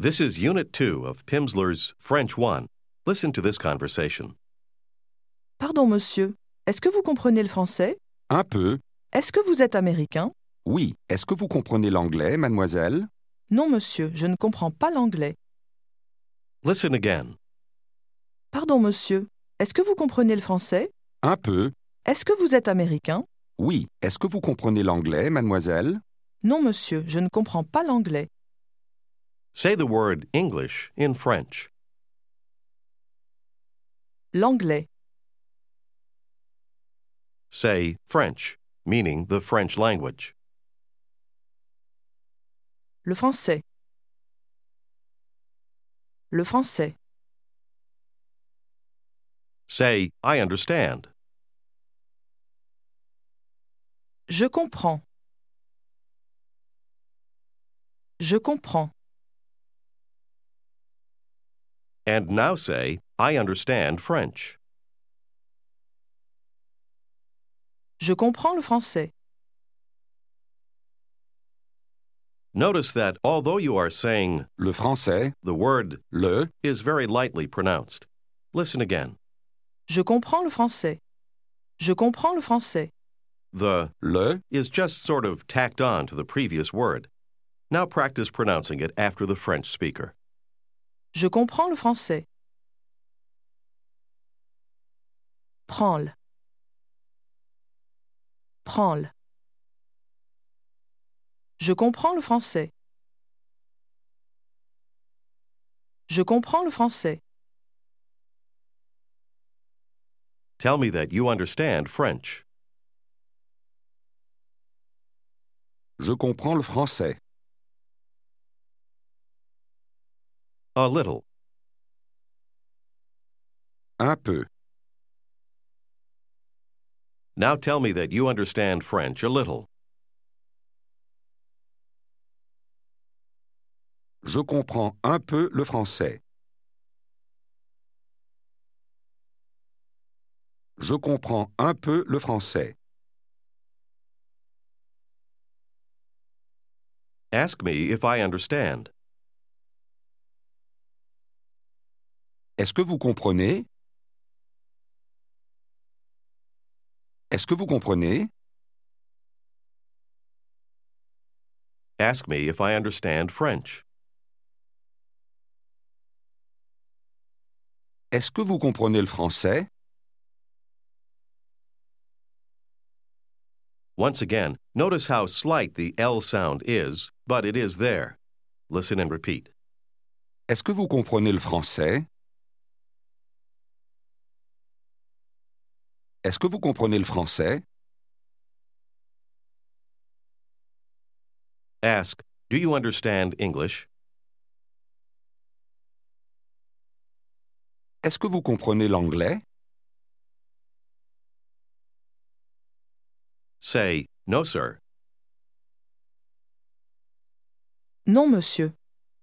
This is Unit 2 of Pimsleur's French 1. Listen to this conversation. Pardon, monsieur, est-ce que vous comprenez le français? Un peu. Est-ce que vous êtes américain? Oui. Est-ce que vous comprenez l'anglais, mademoiselle? Non, monsieur, je ne comprends pas l'anglais. Listen again. Pardon, monsieur, est-ce que vous comprenez le français? Un peu. Est-ce que vous êtes américain? Oui. Est-ce que vous comprenez l'anglais, mademoiselle? Non, monsieur, je ne comprends pas l'anglais. Say the word English in French. L'anglais, Say French, meaning the French language. le français. Le français, Say, I understand. je comprends. Je comprends. And now say, I understand French. Je comprends le français. Notice that although you are saying Le français, the word le, is very lightly pronounced. Listen again. Je comprends le français. Je comprends le français. The le, is just sort of tacked on to the previous word. Now practice pronouncing it after the French speaker. Je comprends le français. Prends-le. Prends-le. Je comprends le français. Je comprends le français. Tell me that you understand French. je comprends le français. A little. Un peu. Now tell me that you understand French a little. Je comprends un peu le français. Je comprends un peu le français. Ask me if I understand. Est-ce que vous comprenez? Est-ce que vous comprenez? Ask me if I understand French. Est-ce que vous comprenez le français? Once again, notice how slight the L sound is, but it is there. Listen and repeat. Est-ce que vous comprenez le français? Est-ce que vous comprenez le français? Ask, do you understand English? Est-ce que vous comprenez l'anglais? Say, no, sir. Non, monsieur.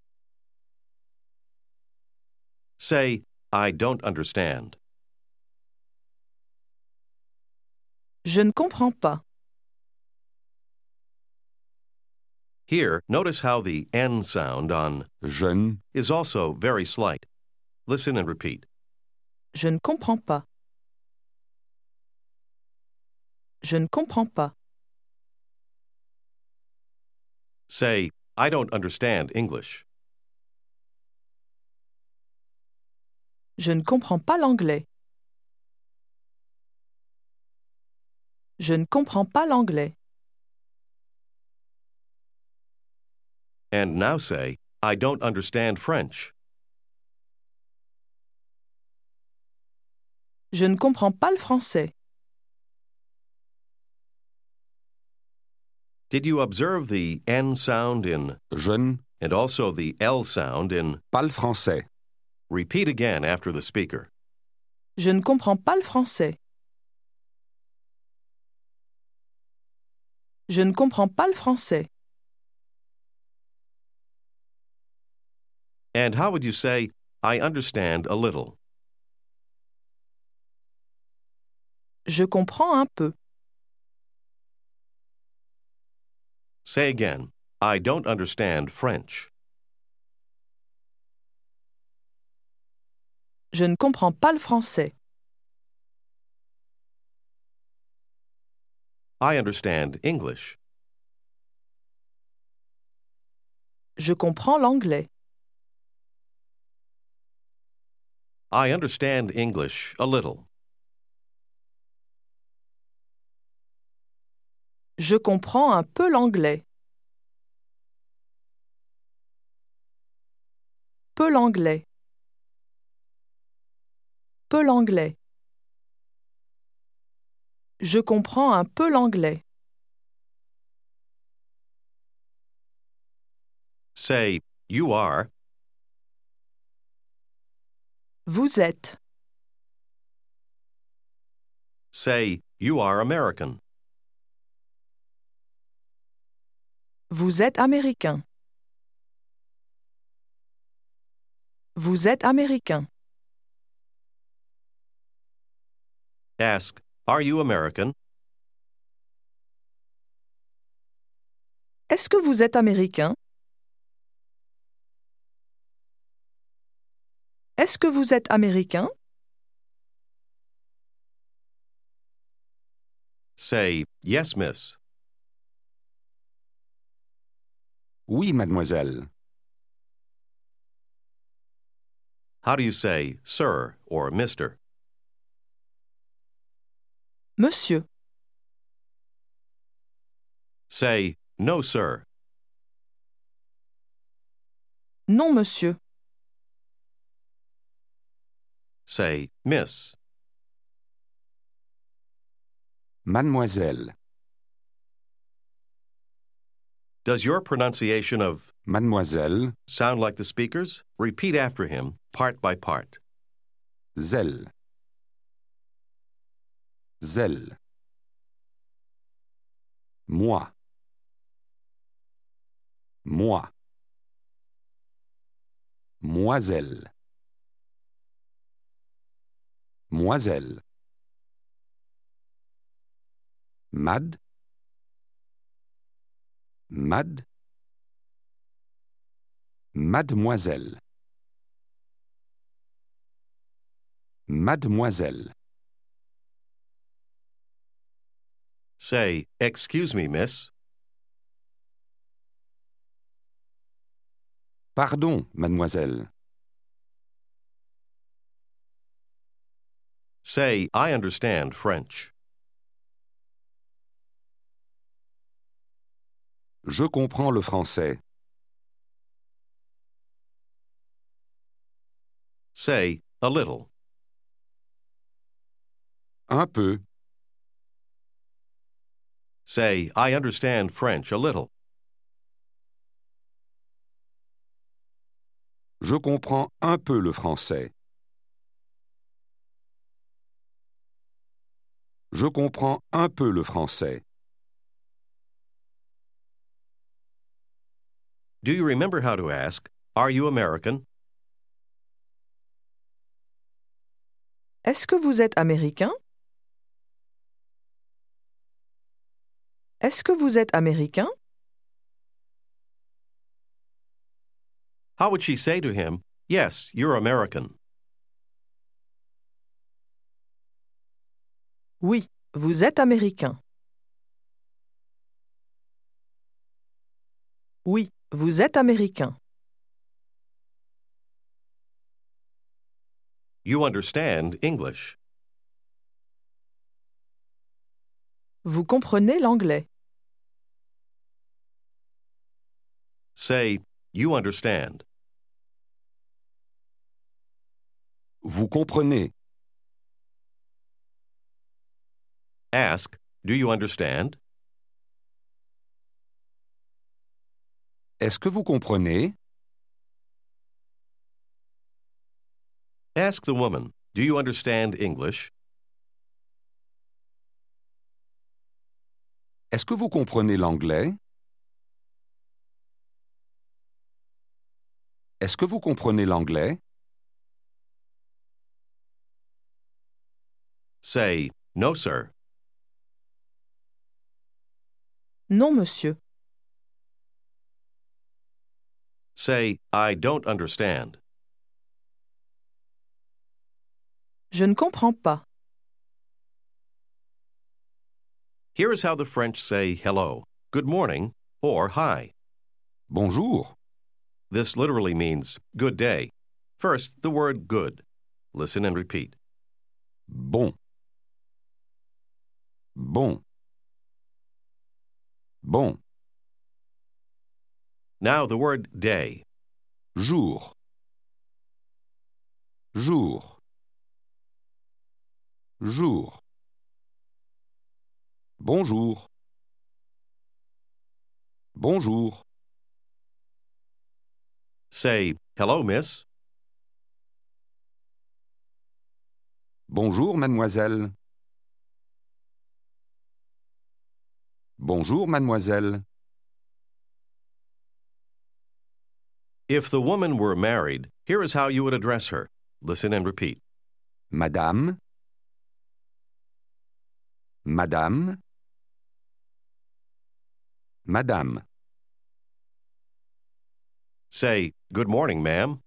Say, I don't understand. Je ne comprends pas. Here, notice how the N sound on Jeune, is also very slight. Listen and repeat. Je ne comprends pas. Je ne comprends pas. Say, I don't understand English. Je ne comprends pas l'anglais. Je ne comprends pas l'anglais. And now say, I don't understand French. Je ne comprends pas le français. Did you observe the N sound in jeune, and also the L sound in? pas le français. Repeat again after the speaker. Je ne comprends pas le français. Je ne comprends pas le français. And how would you say, I understand a little? Je comprends un peu. Say again, I don't understand French. Je ne comprends pas le français. I understand English. Je comprends l'anglais. I understand English a little. Je comprends un peu l'anglais. Peu l'anglais. Peu l'anglais. Je comprends un peu l'anglais. Say, you are. Vous êtes. Say, you are American. Vous êtes américain. Vous êtes américain. Ask, are you American? Est-ce que vous êtes américain? Est-ce que vous êtes américain? Say, yes, miss. Oui, mademoiselle. How do you say sir or mister? Monsieur. Say, no, sir. Non, monsieur. Say, miss. Mademoiselle. Does your pronunciation of Mademoiselle. sound like the speaker's? Repeat after him, part by part. Zèle. Zèle. Moi. Moi. Moiselle. Moiselle. Mad. Mad. Mademoiselle. Mademoiselle. Say, excuse me, miss. Pardon, mademoiselle. Say, I understand French. Je comprends le français. Say, a little. Un peu. Say, I understand French a little. Je comprends un peu le français. Je comprends un peu le français. Do you remember how to ask, are you American? Est-ce que vous êtes américain? Est-ce que vous êtes américain? How would she say to him, yes, you're American? Oui, vous êtes américain. Oui, vous êtes américain. You understand English. Vous comprenez l'anglais. Say, you understand. Vous comprenez. Ask, do you understand? Est-ce que vous comprenez? Ask the woman, do you understand English? Est-ce que vous comprenez l'anglais? Est-ce que vous comprenez l'anglais? Say, no, sir. Non, monsieur. Say, I don't understand. Je ne comprends pas. Here is how the French say hello, good morning, or hi. Bonjour. This literally means good day. First, the word good. Listen and repeat. Bon. Bon. Bon. Now the word day. Jour. Jour. Jour. Bonjour. Bonjour. Say, hello, miss. Bonjour, mademoiselle. Bonjour, mademoiselle. If the woman were married, here is how you would address her. Listen and repeat. Madame. Madame. Madame. Say, good morning, ma'am.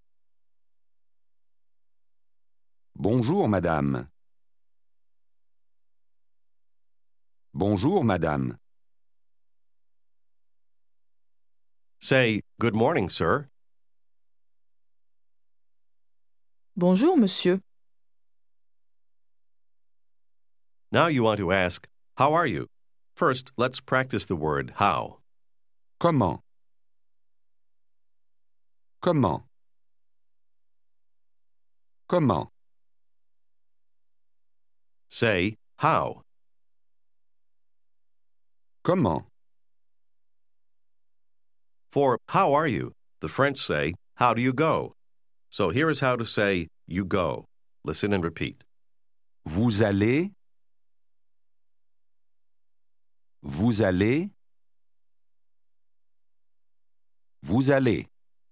Bonjour, madame. Bonjour, madame. Say, good morning, sir. Bonjour, monsieur. Now you want to ask, how are you? First, let's practice the word how. Comment? Comment? Comment? Say, how. Comment? For how are you, the French say, how do you go? So here is how to say, you go. Listen and repeat. Vous allez? Vous allez? Vous allez.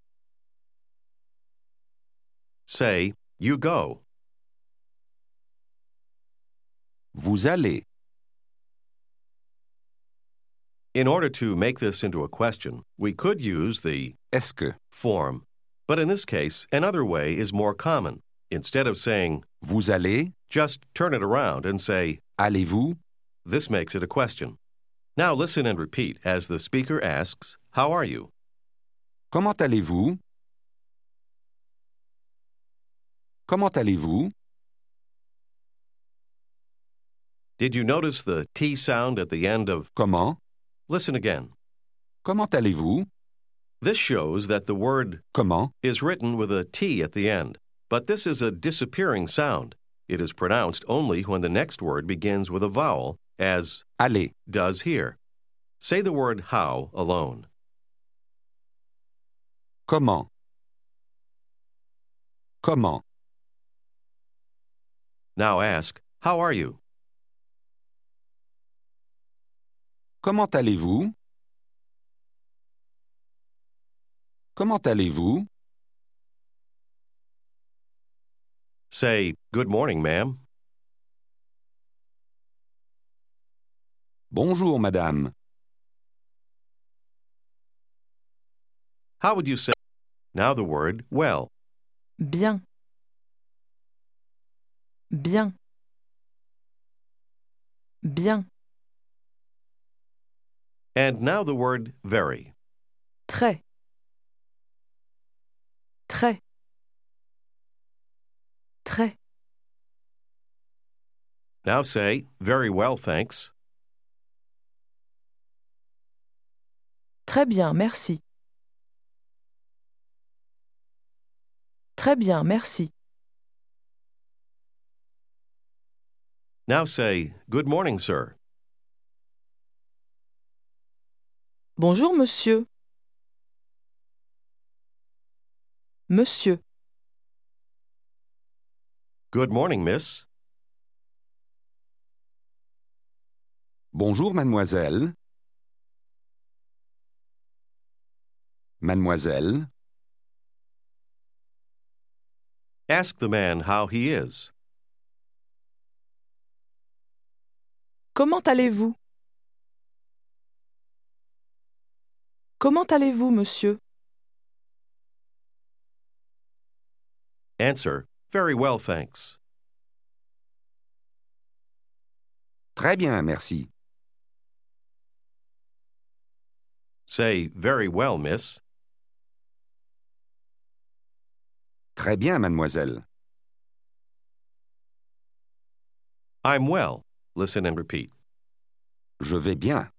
Say, you go. Vous allez. In order to make this into a question, we could use the Est-ce que? form. But in this case, another way is more common. Instead of saying, Vous allez? just turn it around and say, Allez-vous? this makes it a question. Now listen and repeat as the speaker asks, how are you? Comment allez-vous? Comment allez-vous? Did you notice the T sound at the end of? Comment? Listen again. Comment allez-vous? This shows that the word Comment? is written with a T at the end. But this is a disappearing sound. It is pronounced only when the next word begins with a vowel, as Allez. does here. Say the word how alone. Comment? Comment? Now ask, how are you? Comment allez-vous? Comment allez-vous? Say, good morning, ma'am. Bonjour, madame. How would you say? Now the word well. Bien. Bien. Bien. And now the word very. Très. Très. Très. Now say, very well, thanks. Très bien, merci. Très bien, merci. Now say, good morning, sir. Bonjour, monsieur. Monsieur. Good morning, miss. Bonjour, mademoiselle. Mademoiselle. Ask the man how he is. Comment allez-vous? Comment allez-vous, monsieur? Answer, very well, thanks. Très bien, merci. Say, very well, miss. Très bien, mademoiselle. I'm well. Listen and repeat. Je vais bien.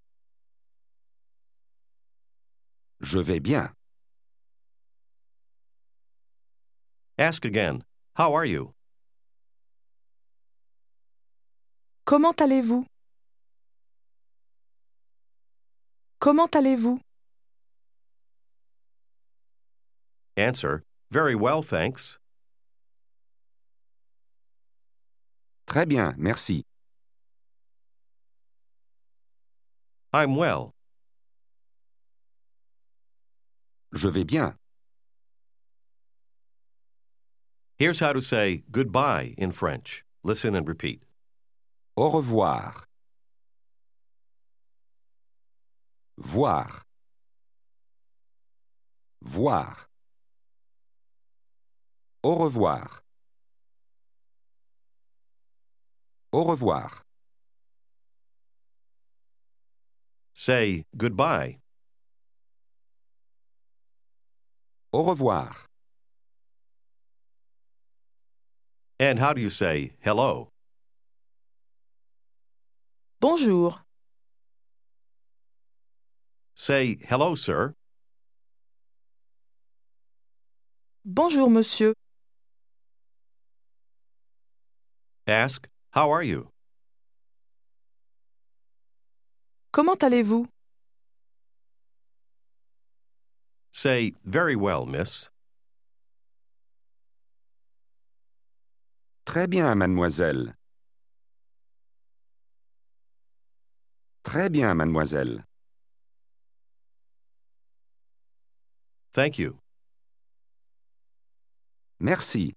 Je vais bien. Ask again. How are you? Comment allez-vous? Comment allez-vous? Answer. Very well, thanks. Très bien, merci. I'm well. Je vais bien. Here's how to say goodbye in French. Listen and repeat. Au revoir. Voir. Voir. Au revoir. Au revoir. Say goodbye. Au revoir. And how do you say hello? Bonjour. Say hello, sir. Bonjour, monsieur. Ask, how are you? Comment allez-vous? Say very well, miss. Très bien, mademoiselle. Très bien, mademoiselle. Thank you. Merci.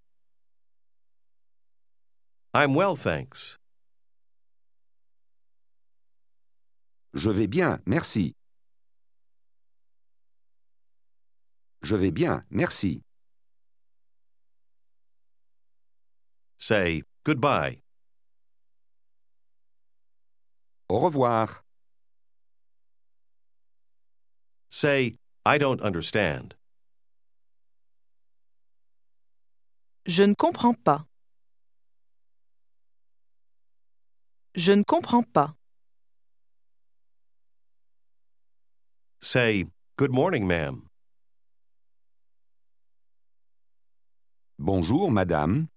I'm well, thanks. Je vais bien, merci. Je vais bien, merci. Say goodbye. Au revoir. Say, I don't understand. Je ne comprends pas. Je ne comprends pas. Say, good morning, ma'am. Bonjour, madame.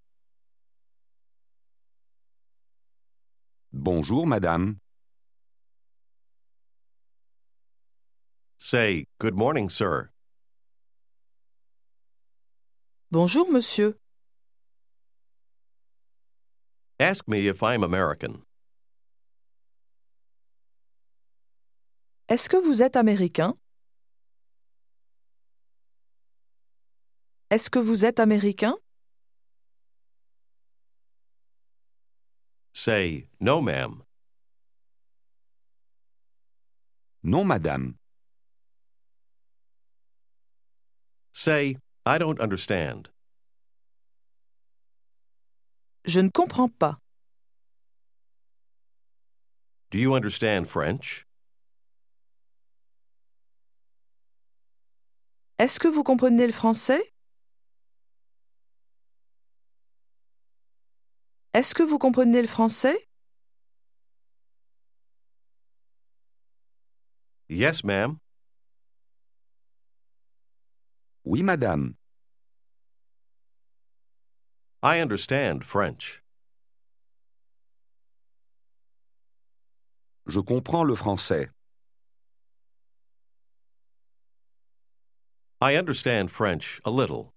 Bonjour, madame. Say, good morning, sir. Bonjour, monsieur. Ask me if I'm American. Est-ce que vous êtes américain? Est-ce que vous êtes américain? Say, no, ma'am. Non, madame. Say, I don't understand. Je ne comprends pas. Do you understand French? Est-ce que vous comprenez le français? Est-ce que vous comprenez le français? Yes, ma'am. Oui, madame. I understand French. Je comprends le français. I understand French a little.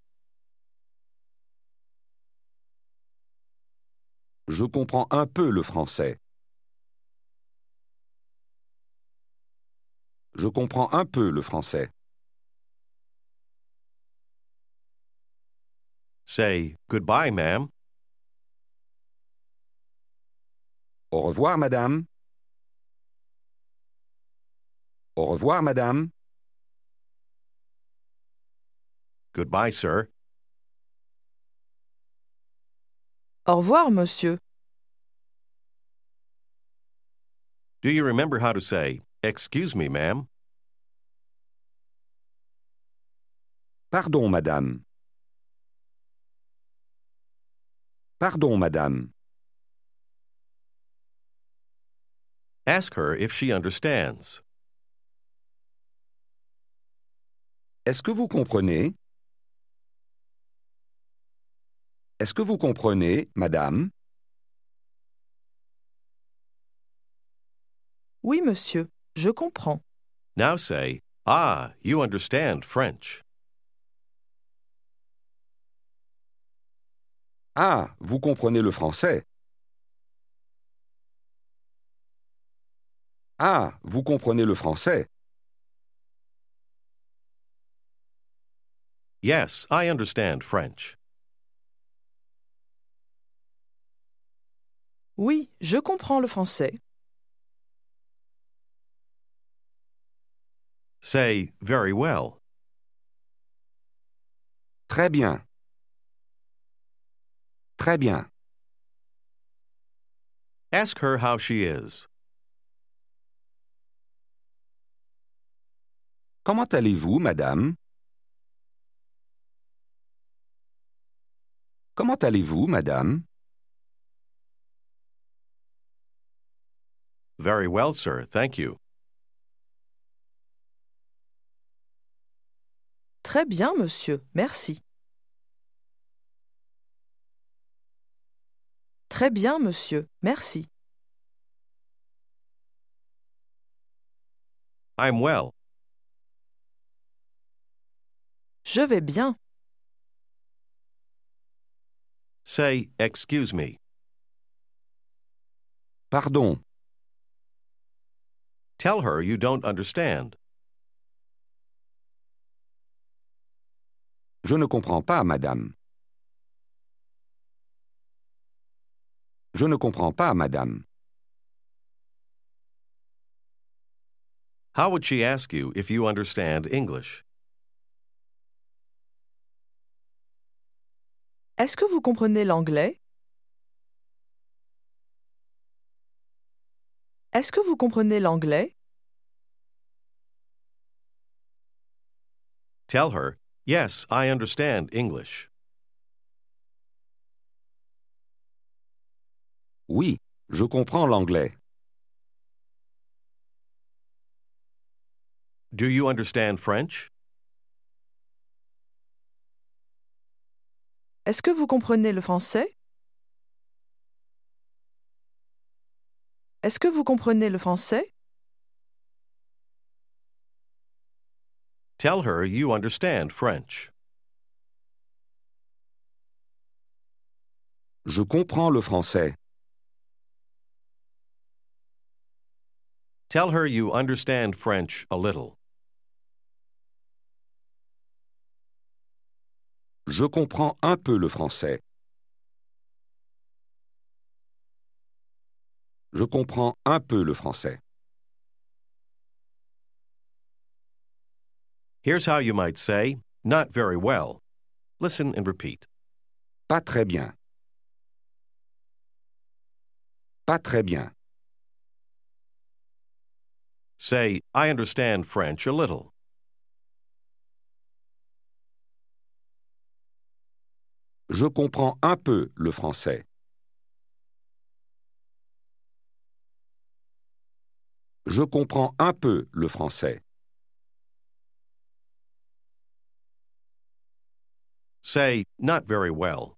Je comprends un peu le français. Je comprends un peu le français. Say, goodbye, ma'am. Au revoir, madame. Au revoir, madame. Goodbye, sir. Au revoir, monsieur. Do you remember how to say, "Excuse me, ma'am"? Pardon, madame. Pardon, madame. Ask her if she understands. Est-ce que vous comprenez? Est-ce que vous comprenez, madame? Oui, monsieur, je comprends. Now say, "Ah, you understand French." Ah, vous comprenez le français? Ah, vous comprenez le français? Yes, I understand French. Oui, je comprends le français. Say, "Very well." Très bien. Très bien. Ask her how she is. Comment allez-vous, madame? Comment allez-vous, madame? Very well, sir, thank you. Très bien, monsieur, merci. Très bien, monsieur, merci. I'm well. Je vais bien. Say, "Excuse me." Pardon. Tell her you don't understand. Je ne comprends pas, madame. Je ne comprends pas, madame. How would she ask you if you understand English? Est-ce que vous comprenez l'anglais? Est-ce que vous comprenez l'anglais? Tell her, "Yes, I understand English." Oui, je comprends l'anglais. Do you understand French? Est-ce que vous comprenez le français? Est-ce que vous comprenez le français? Tell her you understand French. Je comprends le français. Tell her you understand French a little. Je comprends un peu le français. Je comprends un peu le français. Here's how you might say, "Not very well." Listen and repeat. Pas très bien. Pas très bien. Say, "I understand French a little." Je comprends un peu le français. Je comprends un peu le français. Say, "Not very well."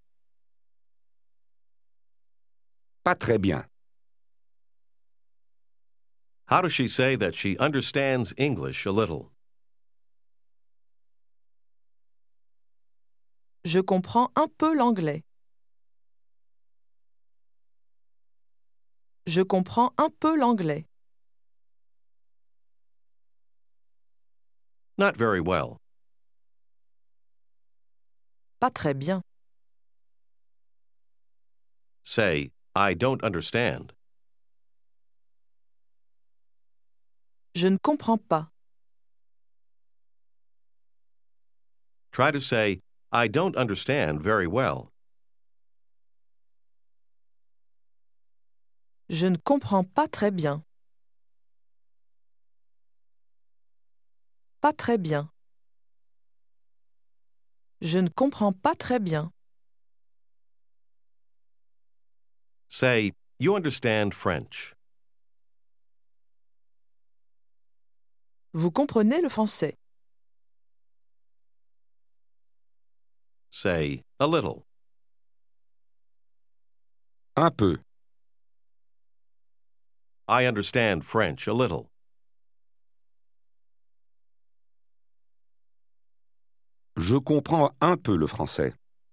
Pas très bien. How does she say that she understands English a little? Je comprends un peu l'anglais. Je comprends un peu l'anglais. Not very well. Pas très bien. Say, "I don't understand." Je ne comprends pas. Try to say, "I don't understand very well." Je ne comprends pas très bien. Pas très bien. Je ne comprends pas très bien. Say, you understand French. Vous comprenez le français. Say, a little. Un peu. I understand French a little. Je comprends un peu le français.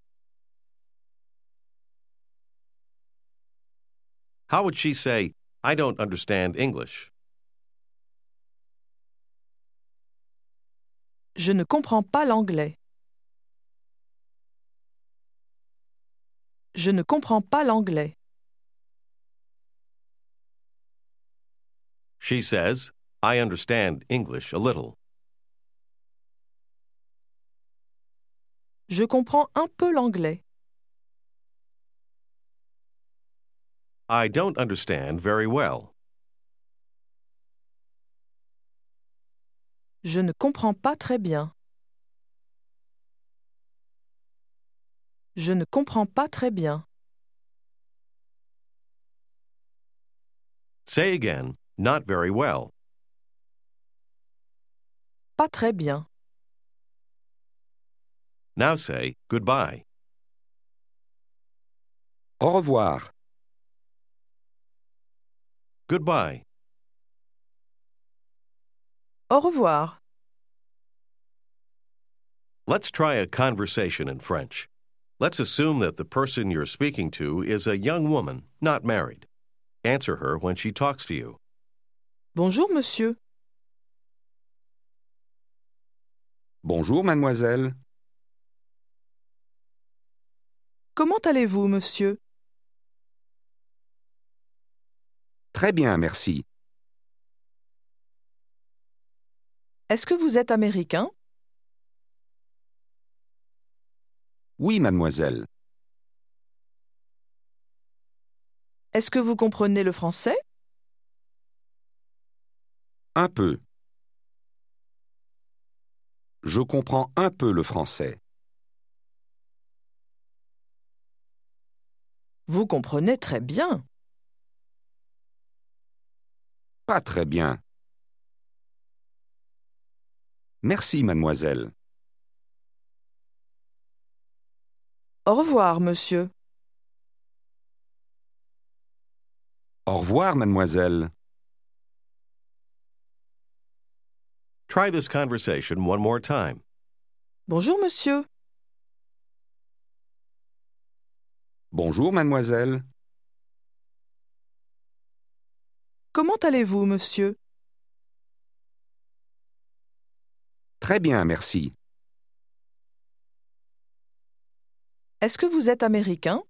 How would she say, I don't understand English? Je ne comprends pas l'anglais. Je ne comprends pas l'anglais. She says, I understand English a little. Je comprends un peu l'anglais. I don't understand very well. Je ne comprends pas très bien. Je ne comprends pas très bien. Say again, not very well. Pas très bien. Now say, goodbye. Au revoir. Goodbye. Au revoir. Let's try a conversation in French. Let's assume that the person you're speaking to is a young woman, not married. Answer her when she talks to you. Bonjour, monsieur. Bonjour, mademoiselle. Comment allez-vous, monsieur? Très bien, merci. Est-ce que vous êtes américain? Oui, mademoiselle. Est-ce que vous comprenez le français? Un peu. Je comprends un peu le français. Vous comprenez très bien. Pas très bien. Merci, mademoiselle. Au revoir, monsieur. Au revoir, mademoiselle. Try this conversation one more time. Bonjour, monsieur. Bonjour, mademoiselle. Comment allez-vous, monsieur? Très bien, merci. Est-ce que vous êtes américain?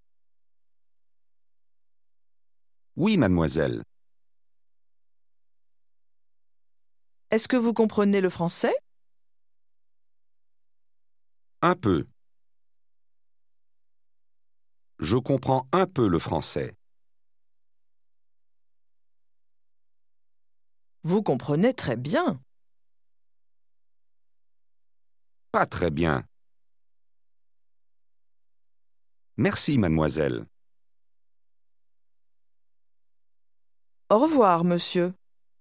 Oui, mademoiselle. Est-ce que vous comprenez le français? Un peu. Je comprends un peu le français. Vous comprenez très bien. Pas très bien. Merci, mademoiselle. Au revoir, monsieur.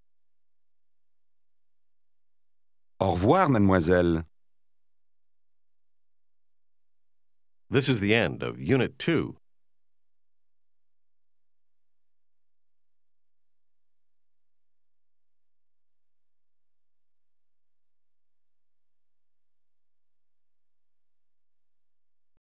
Au revoir, mademoiselle. This is the end of Unit 2.